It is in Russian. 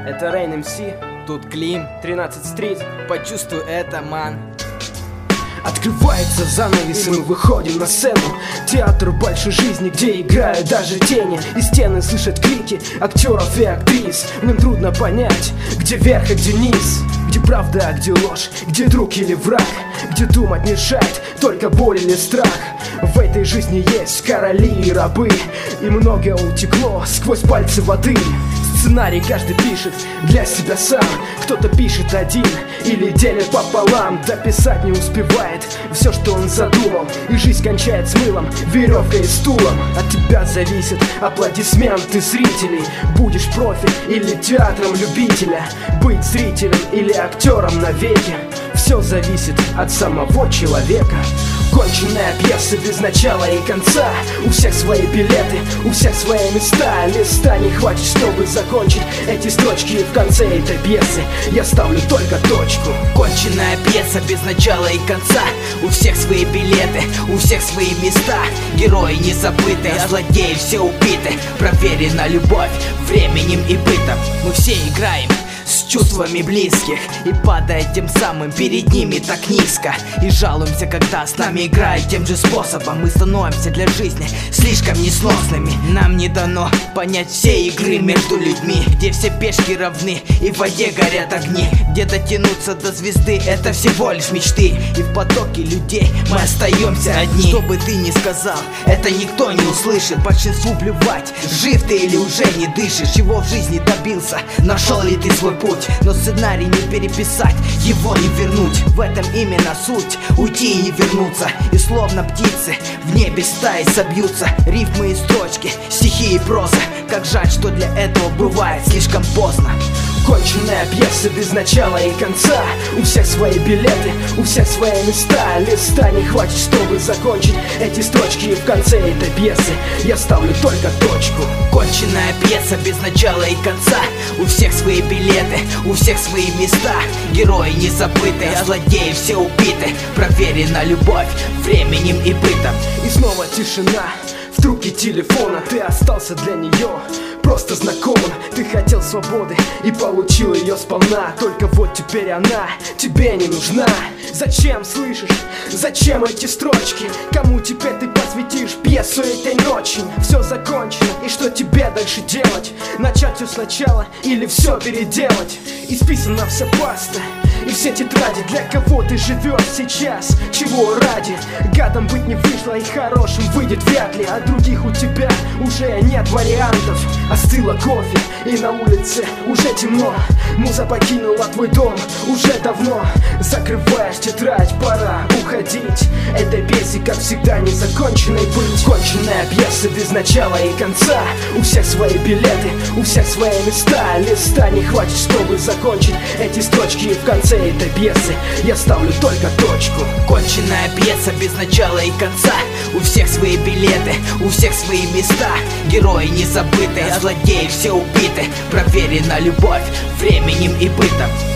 Это Rain MC, тут Клим, 13 Street. почувствуй это, ман. Открывается занавес, и мы выходим на сцену. Театр большой жизни, где играют даже тени. И стены слышат крики актеров и актрис. Нам трудно понять, где верх, а где низ. Где правда, а где ложь, где друг или враг. Где думать мешает только боль или страх. В этой жизни есть короли и рабы, и многое утекло сквозь пальцы воды. Сценарий каждый пишет для себя сам. Кто-то пишет один или делит пополам. Дописать не успевает все, что он задумал, и жизнь кончает с мылом, веревкой и стулом. От тебя зависят аплодисменты зрителей. Будешь профи или театром любителя, быть зрителем или актером навеки. Все зависит от самого человека. Конченная пьеса без начала и конца. У всех свои билеты, у всех свои места. Листа не хватит, чтобы закончить эти строчки. И в конце этой пьесы я ставлю только точку. Конченная пьеса без начала и конца. У всех свои билеты, у всех свои места. Герои не забыты, а злодеи все убиты. Проверена любовь временем и бытом. Мы все играем с чувствами близких и падая тем самым перед ними так низко. И жалуемся, когда с нами играют тем же способом. Мы становимся для жизни слишком несносными. Нам не дано понять все игры между людьми, где все пешки равны и в воде горят огни. Где дотянуться до звезды — это всего лишь мечты. И в потоке людей мы остаемся одни. Что бы ты ни сказал, это никто не услышит. Большинству плевать, жив ты или уже не дышишь. Чего в жизни добился, нашел ли ты свой путь. Но сценарий не переписать, его не вернуть. В этом именно суть, уйти и не вернуться. И словно птицы в небе стаи собьются. Рифмы и строчки, стихи и проза. Как жаль, что для этого бывает слишком поздно. Конченная пьеса без начала и конца. У всех свои билеты, у всех свои места. Листа не хватит, чтобы закончить эти строчки. И в конце этой пьесы я ставлю только точку. Конченная пьеса без начала и конца. У всех свои билеты, у всех свои места. Герои не забыты, а злодеи все убиты. Проверена любовь временем и бытом. И снова тишина в трубке телефона. Ты остался для нее просто знакомым. Ты хотел свободы и получил ее сполна. Только вот теперь она тебе не нужна. Зачем, слышишь? Зачем эти строчки? Кому теперь ты посвятишь пьесу этой ночи? Все закончено, и что тебе дальше делать? Начать все сначала или все переделать? Исписана вся паста и все тетради. Для кого ты живешь сейчас? Чего ради? Гадом быть не вышло, и хорошим выйдет вряд ли. А других у тебя уже нет вариантов. Остыло кофе, и на улице уже темно. Муза покинула твой дом уже давно. Закрываешь тетрадь, пора уходить. Этой пьесе, как всегда, незаконченной быть. Конченная пьеса без начала и конца. У всех свои билеты, у всех свои места. Листа не хватит, чтобы закончить эти строчки. И в конце этой пьесы я ставлю только точку. Конченная пьеса без начала и конца. У всех свои билеты, у всех свои места. Герои не забыты, а злодеи все убиты. Проверена любовь временем и бытом.